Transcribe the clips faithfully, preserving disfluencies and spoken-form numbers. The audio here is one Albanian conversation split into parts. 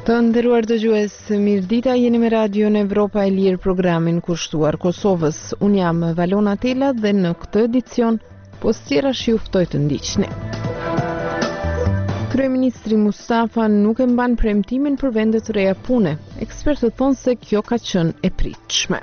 Të nderuar dëgjues, mirëdita, jeni me Radio në Evropa e Lirë, programin kushtuar Kosovës. Unë jam Valona Tela dhe në këtë edicion postiera shi uftoj të ndiqni. Kryeministri Mustafa nuk e mban premtimin për vende të reja pune. Ekspertët thonë se kjo ka qenë e pritshme.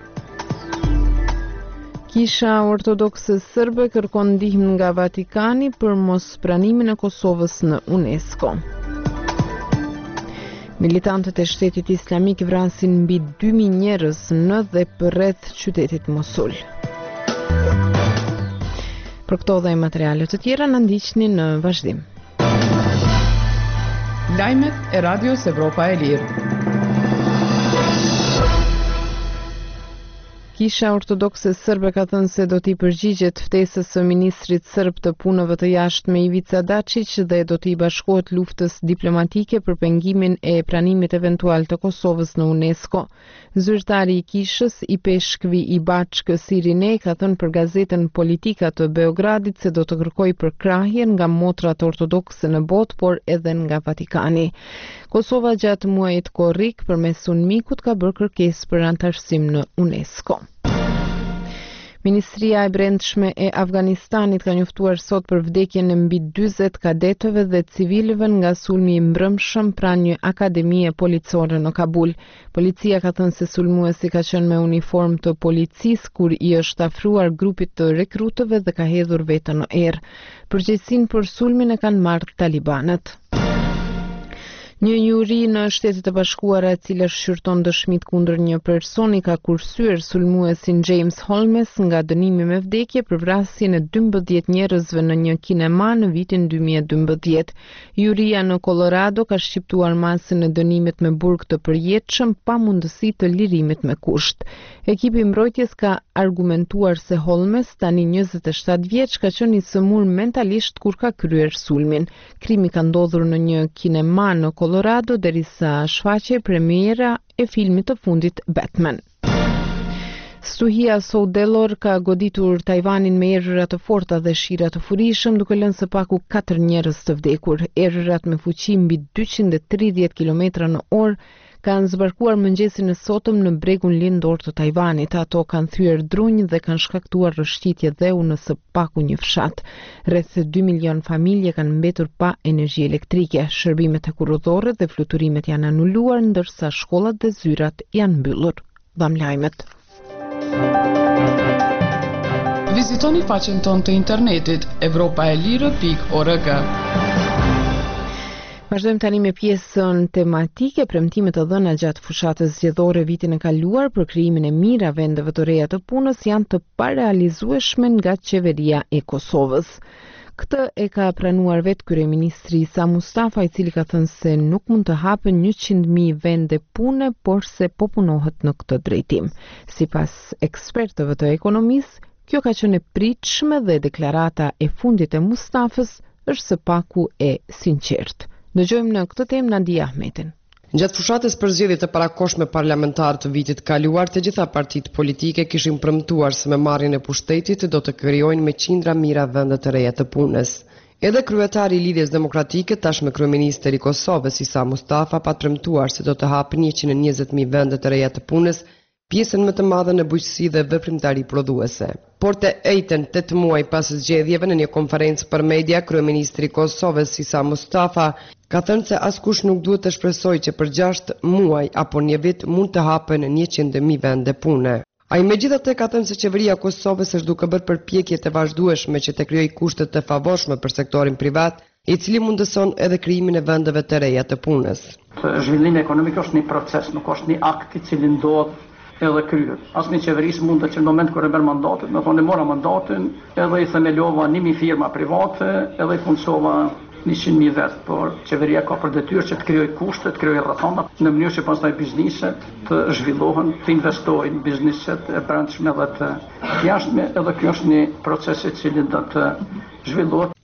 Kisha ortodokse serbe kërkon ndihmë nga Vatikani për mos pranimin e Kosovës në UNESCO. Militantët e shtetit islamik vrasin mbi dy mijë njerëz në dhe përreth qytetit Mosul. Për këto dhe materiale të tjera në ndiqni në vazhdim. Lajmet e Radios Evropa e Lirë. Kisha ortodokse serbe ka thënë se do t'i përgjigjet ftesës së ministrit serb të punëve të jashtme Ivica Dačić dhe do t'i bashkohet luftës diplomatike për pengimin e pranimit eventual të Kosovës në UNESCO. Zyrtari i kishës i Peshkvi i Baçk Sirine ka thënë për gazetën Politika të Beogradit se do të kërkoj përkrahjen nga motrat ortodokse në botë, por edhe nga Vatikani. Kosova gjatë muajit korrik përmes Unmikut ka bërë kërkesë për antarësim në UNESCO. Ministria e Brendshme e Afganistanit ka njoftuar sot për vdekjen e mbi dyzet kadetëve dhe civilëve nga sulmi i mbrëmshëm pranë një akademie policore në Kabul. Policia ka thënë se sulmuesi ka qenë me uniform të policisë kur i është afruar grupit të rekrutëve dhe ka hedhur veten në erë. Përgjegjësinë për sulmin e kanë marrë talibanët. Një juri në Shtetet e Bashkuara e cila shqyrton dëshmit kundër një personi ka kursyer sulmuesin James Holmes nga dënimi me vdekje për vrasjen e dymbëdhjetë njerëzve në një kinema në vitin dy mijë e dymbëdhjetë. Juria në Colorado ka shqiptuar masën e dënimit me burg të përjetshëm pa mundësi të lirimit me kusht. Ekipi mbrojtjes ka argumentuar se Holmes, tani njëzet e shtatë vjeç, ka qenë i sëmur mentalisht kur ka kryer sulmin. Krimi ka ndodhur në një kinema në Colorado derisa shfaqej premiera e filmit të fundit Batman. Stuhia Soudelor ka goditur Tajvanin me errëra të forta dhe shira të furishëm, duke lënë së paku katër njerëz të vdekur. Errërat me fuqi mbi dyqind e tridhjetë kilometra në orë kanë zbarkuar mëngjesin e sotëm në bregun lindor të Tajvanit. Ato kanë thyer drunj dhe kanë shkaktuar rrëshqitje dheu në së paku një fshat. Rreth dy milion familje kanë mbetur pa energji elektrike. Shërbimet hekurudhore dhe fluturimet janë anuluar, ndërsa shkollat dhe zyrat janë mbyllur. Dham lajmet. Vizitoni faqen tonë të internetit evropaelire pikë org. Vazhdojmë tani me pjesën tematike. Premtimet të dhëna gjatë fushatës zgjedhore vitin e kaluar për krijimin e mira vendeve të reja të punës janë të parealizueshme nga qeveria e Kosovës. Këtë e ka pranuar vetë kryeministri Isa Mustafa, i cili ka thënë se nuk mund të hapen njëqind mijë vende pune, por se po punohet në këtë drejtim. Sipas ekspertëve të ekonomisë, kjo ka qenë e pritshme dhe deklarata e fundit e Mustafës është së paku e sinqertë. Dëgjojmë në këtë temë Nadia Ahmetin. Gjatë fushatës për zgjedhjet e parakohshme parlamentare të vitit kaluar, të gjitha partitë politike kishin premtuar se me marrjen e pushtetit do të krijojnë me qindra mira vende të reja të punës. Edhe kryetari i Lidhjes Demokratike, tashmë kryeministri i Kosovës Isa Mustafa, pa premtuar se do të hapë njëqind e njëzet mijë vende të reja të punës, pjesën më të madhe në bujqësi dhe veprimtari prodhuese. Por të ejten tetë muaj pas zgjedhjeve në një konferencë për media, kryeministri i Kosovës Isa Mustafa ka thënë se askush nuk duhet të shpresojë që për gjashtë muaj apo një vit mund të hapen njëqind mijë vende pune. Ai megjithatë ka thënë se qeveria e Kosovës është duke bërë përpjekje të vazhdueshme që të krijojë kushte të favorshme për sektorin privat, i cili mundëson edhe krijimin e vendeve të reja të punës. Zhvillimi ekonomik është një proces, nuk është një akt i cili ndodh edhe kryet. Asnjë qeverisë mund të që në moment kur e bën mandatin, do thonë mora mandatin, edhe i themelova një mijë firma private, edhe i punësova njëqind mijë vet, por qeveria ka për detyrë që të krijojë kushte, të krijojë rrethana në mënyrë që pastaj bizneset të zhvillohen, të investojnë, bizneset e brendshme dhe të jashtme, edhe kjo është një proces i cili do të zhvillohet.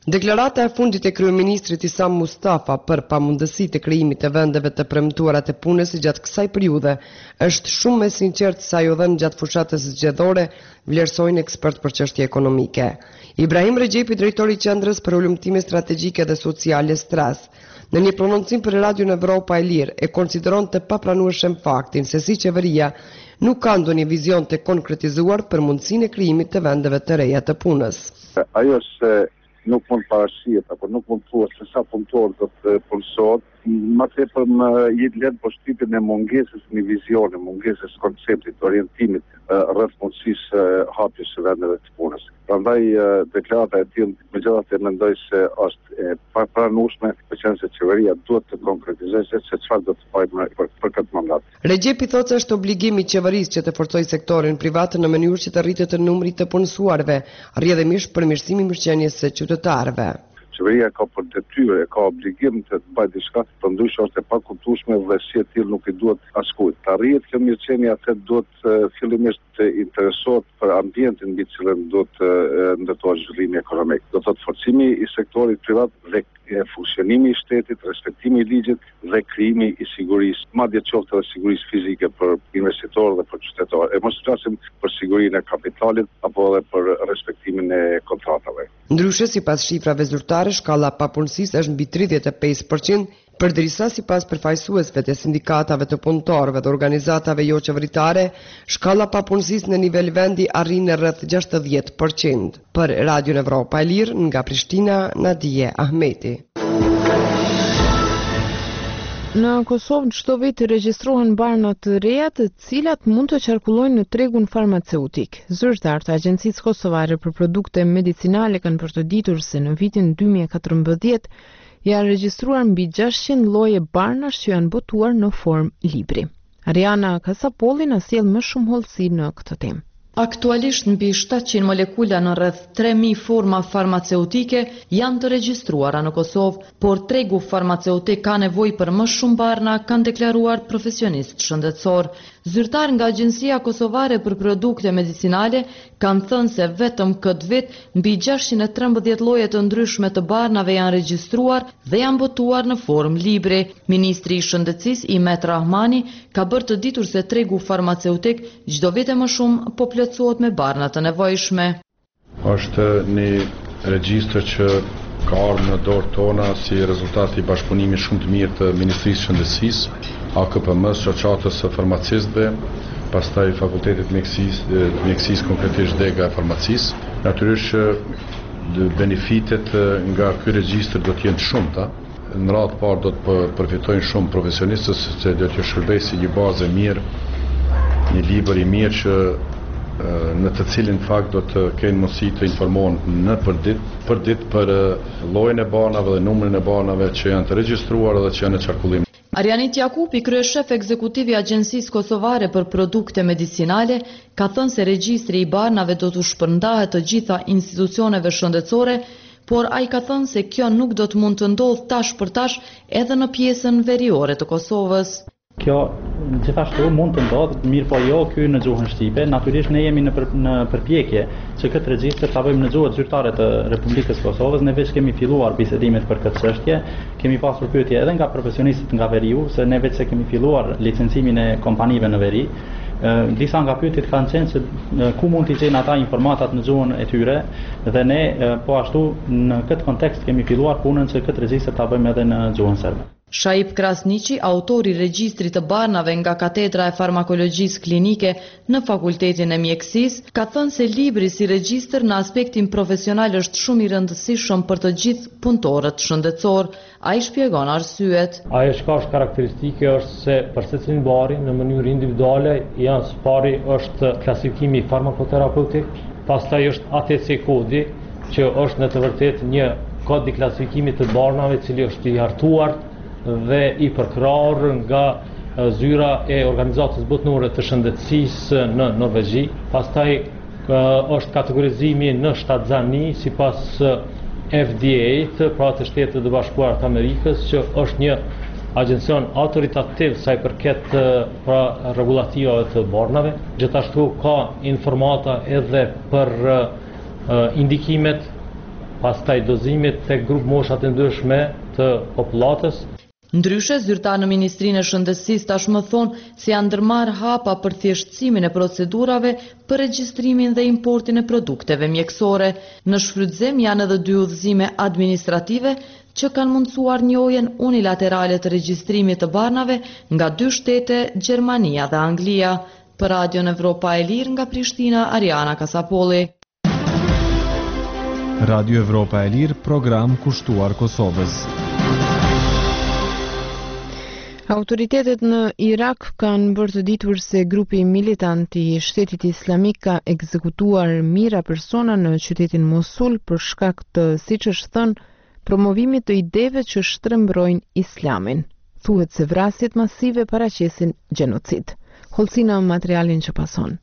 Deklarata e fundit e kryeministrit Isam Mustafa për pamundësitë e krijimit të vendeve të premtuara të punës gjatë kësaj periudhe është shumë më sinqert sa ajo dhënë gjatë fushatës zgjedhore, vlerësojnë ekspert për çështje ekonomike. Ibrahim Regjepi, drejtori i Qendrës për Ulëmtime Strategjike dhe Sociale Stras, në një prononcim për Radion Evropa e Lirë, e konsideron të papranueshëm faktin se si qeveria nuk ka ndonjë vizion të konkretizuar për mundësinë e krijimit të vendeve të reja të punës. Ajo se nuk mund parashihet apo nuk mund thuhet se sa punëtor do të punësohet, më tepër më jetë lehtë përshtypjen e mungesës një vizioni, mungesës konceptit, orientimit rreth mundësisë hapjes së vendeve të punës. Prandaj deklarata e tillë megjithatë mendoj se është e papranueshme, përçën se qeveria duhet të konkretizojë se çfarë do të bëjmë për, për këtë mandat. Regjepi thotë se është obligim i qeverisë që të forcojë sektorin privat në mënyrë që të rritet numri të punësuarve, rrjedhimisht përmirësimi i mirëqenies së qytetarëve. Qeveria ka për detyrë, e ka obligim të bëjë diçka, përndryshe është e pakuptueshme dhe si e tillë nuk i duhet askujt. Të arrihet kjo mirëqenie atë duhet fillimisht të interesohet për ambientin mbi cilën duhet të ndërtohet zhvillimi ekonomik. Do të thotë forcimi i sektorit privat dhe funksionimi i shtetit, respektimi i ligjit dhe krijimi i sigurisë, madje qoftë edhe sigurisë fizike për investitorë dhe për qytetarë. E mos flasim për sigurinë e kapitalit apo edhe për respektimin e kontratave. Ndryshe, sipas shifrave zyrtare, shkalla e papunësisë është mbi tridhjetë e pesë përqind, përderisa sipas përfaqësuesve të sindikatave të punëtorëve dhe organizatave jo qeveritare, shkalla e papunësisë në nivel vendi arrin në rreth gjashtëdhjetë përqind. Për Radion Evropa e Lirë, nga Prishtina, Nadije Ahmeti. Në Kosovë çdo vit regjistrohen barna të reja të cilat mund të qarkullojnë në tregun farmaceutik. Zyrtarët e Agjencisë Kosovare për Produkte Medicinale kanë për të ditur se në vitin dy mijë e katërmbëdhjetë janë regjistruar mbi gjashtëqind lloje barnash që janë botuar në formë libri. Ariana Kasapolli na sjell më shumë hollësi në këtë temë. Aktualisht mbi shtatëqind molekula në rreth tre mijë forma farmaceutike janë të regjistruara në Kosovë, por tregu farmaceutik ka nevojë për më shumë barna, kanë deklaruar profesionistë shëndetësor. Zyrtar nga Agjencia Kosovare për Produkte Medicinale kanë thënë se vetëm këtë vit mbi gjashtëqind e trembëdhjetë lloje të ndryshme të barnave janë regjistruar dhe janë botuar në formë libri. Ministri i Shëndetësisë Imet Rahmani ka bërë të ditur se tregu farmaceutik çdo vit e më shumë po plotësohet me barna të nevojshme. Është një regjistër që ka ardhur në dorë tona si rezultat i bashkëpunimit shumë të mirë të Ministrisë së Shëndetësisë, A K P M-s, shoqatës së farmacistëve, pastaj Fakultetit Mjekësisë, Mjekësisë konkretisht Dega e Farmacisë. Natyrisht që benefitet nga ky regjistër do të jenë të shumta. Në radhë parë do të përfitojnë shumë profesionistët se do të shërbejë si një bazë e mirë, një libër i mirë që në të cilin fakt do të kenë mundësi të informohen në përdit, përdit për llojin e banave dhe numrin e banave që janë të regjistruar dhe që janë në qarkullim. Arianit Jakupi, kryeshef ekzekutiv i Agjencisë Kosovare për Produkte Medicinale, ka thënë se regjistri i barnave do të shpërndahet të gjitha institucioneve shëndetësore, por ai ka thënë se kjo nuk do të mund të ndodhë tash për tash edhe në pjesën veriore të Kosovës. Kjo gjithashtu mund të ndodhë, mirë po jo ky në gjuhën shqipe. Natyrisht ne jemi në, për, në përpjekje që këtë regjistër ta bëjmë në gjuhët zyrtare të Republikës Kosovës. Ne veç kemi filluar bisedimet për këtë çështje, kemi pasur pyetje edhe nga profesionistët nga veriu, se ne veç se kemi filluar licencimin e kompanive në veri. Disa nga pyetjet kanë qenë se ku mund t'i gjejnë ata informatat në gjuhën e tyre dhe ne po ashtu në këtë kontekst kemi filluar punën që këtë regjistër ta bëjmë edhe në gjuhën serbe. Shaip Krasniqi, autori i regjistrit të barnave nga Katedra e Farmakologjisë Klinike në Fakultetin e Mjekësisë, ka thënë se libri si regjistër në aspektin profesional është shumë i rëndësishëm për të gjithë punëtorët shëndetësor. Ai shpjegon arsyet. Ajo që ka është karakteristike është se për secilin bari në mënyrë individuale janë së pari është klasifikimi farmakoterapeutik, pastaj është A T C kodi që është në të vërtetë një kod i klasifikimit të barnave, i cili është i hartuar dhe i përkrahur nga zyra e Organizatës Botërore të Shëndetësisë në Norvegji. Pastaj është kategorizimi në shtatzani sipas F D A-t, pra të Shtetit e Bashkuara të Amerikës, që është një agjencion autoritativ sa i përket pra rregulativave të barnave. Gjithashtu ka informata edhe për indikimet pastaj dozimit tek grup moshat e ndryshme të popullatës. Ndryshe, zyrtar në Ministrinë e Shëndetësisë tashmë thonë se janë ndërmarrë hapa për thjeshtësimin e procedurave për regjistrimin dhe importin e produkteve mjekësore. Në shfrytëzim janë edhe dy udhëzime administrative që kanë mundësuar njohjen unilaterale të regjistrimit të barnave nga dy shtete, Gjermania dhe Anglia. Për Radion Evropa e Lirë nga Prishtina, Ariana Kasapolli. Radio Evropa e Lirë, program kushtuar Kosovës. Autoritetet në Irak kanë bërë të ditur se grupi militant i Shtetit Islamik ka ekzekutuar mijëra persona në qytetin Mosul për shkak të, siç është thënë, promovimit të ideve që shtrembërojnë Islamin. Thuhet se vrasjet masive paraqesin gjenocid. Holcina materialin që pason.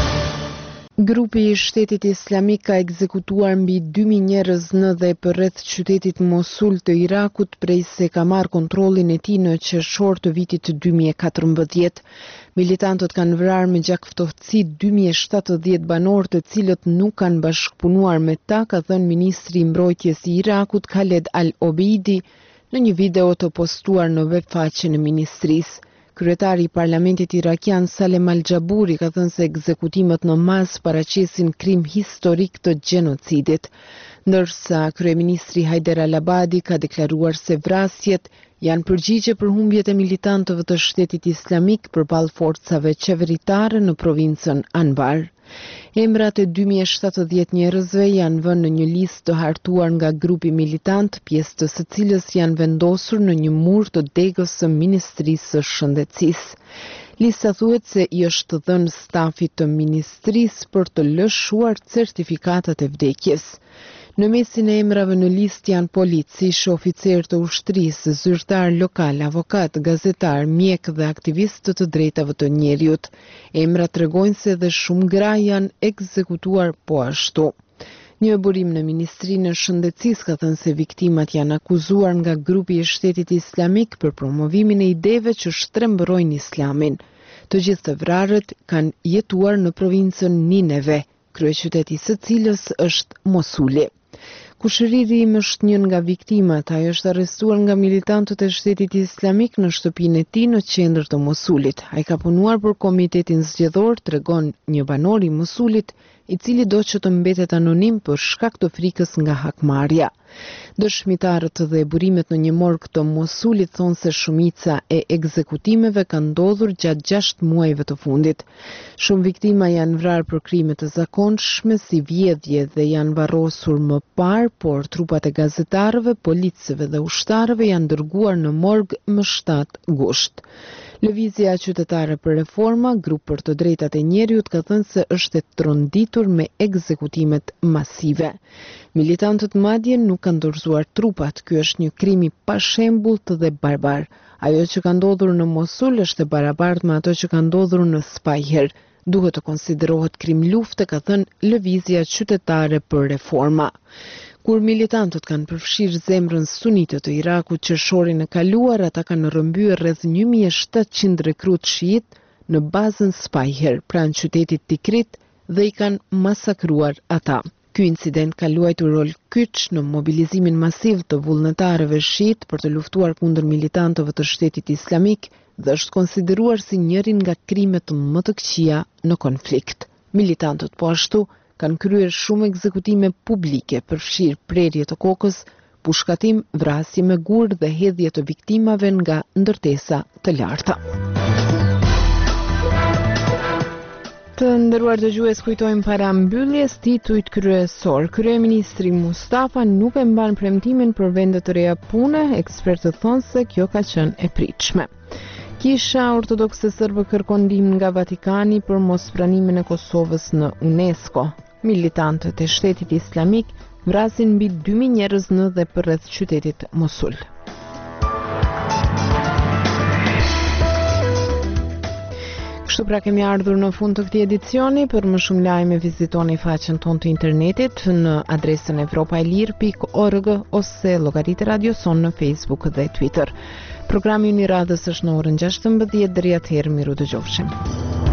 Grupi i Shtetit Islamik ka ekzekutuar mbi dy mijë njerëz në dhe përreth qytetit Mosul të Irakut prej se ka marrë kontrollin e tij në qershor të vitit dy mijë e katërmbëdhjetë. Militantët kanë vrarë me gjak ftohtësi dy mijë e shtatëdhjetë banor të cilët nuk kanë bashkëpunuar me ta, ka thënë ministri i mbrojtjes i Irakut Khaled Al-Obeidi në një video të postuar në webfaqen e ministrisë. Kryetari i parlamentit irakian Salem Al-Gjaburi ka thënë se ekzekutimet në masë paraqesin krim historik të gjenocidit, ndërsa kryeministri Haider Al-Abadi ka deklaruar se vrasjet janë përgjigje për humbjet e militantëve të Shtetit Islamik përballë forcave qeveritare në provincën Anbar. Emrat e dy mijë e shtatëdhjetë njerëzve janë vënë në një listë të hartuar nga grupi militant, pjesë të së cilës janë vendosur në një mur të degës së Ministrisë së Shëndetësisë. Lista thuhet se i është dhënë stafit të ministrisë për të lëshuar certifikatat e vdekjes. Në mesin e emrave në listë janë policistë, oficer të ushtrisë, zyrtar lokal, avokat, gazetar, mjek dhe aktivistë të drejtave të njeriut. Emrat tregojnë se dhe shumë gra janë ekzekutuar po ashtu. Një burim në Ministrinë e Shëndetësisë ka thënë se viktimat janë akuzuar nga grupi i Shtetit Islamik për promovimin e ideve që shtrembërojnë Islamin. Të gjithë të vrarët kanë jetuar në provincën Nineve, kryeqyteti së cilës është Mosuli. Kushëriri im është një nga viktimat, ai është arrestuar nga militantët e Shtetit Islamik në shtëpinë e tij në qendër të Mosulit. Ai ka punuar për komitetin zgjedhor, tregon një banor i Mosulit, i cili do që të mbetet anonim për shkak të frikës nga hakmarrja. Dëshmitarët dhe burimet në një morg të Mosulit thonë se shumica e ekzekutimeve kanë ndodhur gjatë gjashtë muajve të fundit. Shumë viktima janë vrarë për krime të zakonshme si vjedhje dhe janë varrosur më parë, por trupat e gazetarëve, policëve dhe ushtarëve janë dërguar në morg më shtatë gusht. Lëvizja qytetare për reforma, grup për të drejtat e njeriut, ka thënë se është e tronditur me ekzekutimet masive. Militantët madje nuk kanë dorëzuar trupat, ky është një krim i pashembullt dhe barbar. Ajo që ka ndodhur në Mosul është e barabartë me ato që ka ndodhur në Spajher. Duhet të konsiderohet krim lufte, ka thënë lëvizja qytetare për reforma. Kur militantët kanë përfshirë zemrën sunite të Irakut qershorin e kaluar, ata kanë rrëmbyer rreth një mijë e shtatëqind rekrut shiit në bazën Spajher, pranë qytetit Tikrit, dhe i kanë masakruar ata. Ky incident ka luajtur rol kyç në mobilizimin masiv të vullnetarëve shiit për të luftuar kundër militantëve të Shtetit Islamik dhe është konsideruar si njërin nga krimet më të këqija në konflikt. Militantët po ashtu kanë kryer shumë ekzekutime publike, përfshirë prerje të kokës, pushkatim, vrasje me gur dhe hedhje të viktimave nga ndërtesa të larta. Të nderuar dëgjues, kujtojmë para mbylljes titujt kryesor. Kryeministri Mustafa nuk e mban premtimin për vende të reja pune, ekspertët thonë se kjo ka qenë e pritshme. Kisha Ortodokse Serbe kërkon ndihmë nga Vatikani për mospranimin e Kosovës në UNESCO. Militantët e Shtetit Islamik vrasin mbi dy mijë njerëz në dhe përreth qytetit Mosul. Kështu pra kemi ardhur në fund të këtij edicioni. Për më shumë lajme vizitoni faqen tonë të internetit në adresën evropaelir pikë org ose llogaritë Radio Son në Facebook dhe Twitter. Programi i radhës është në orën gjashtëmbëdhjetë, deri atëherë miru dëgjofshim.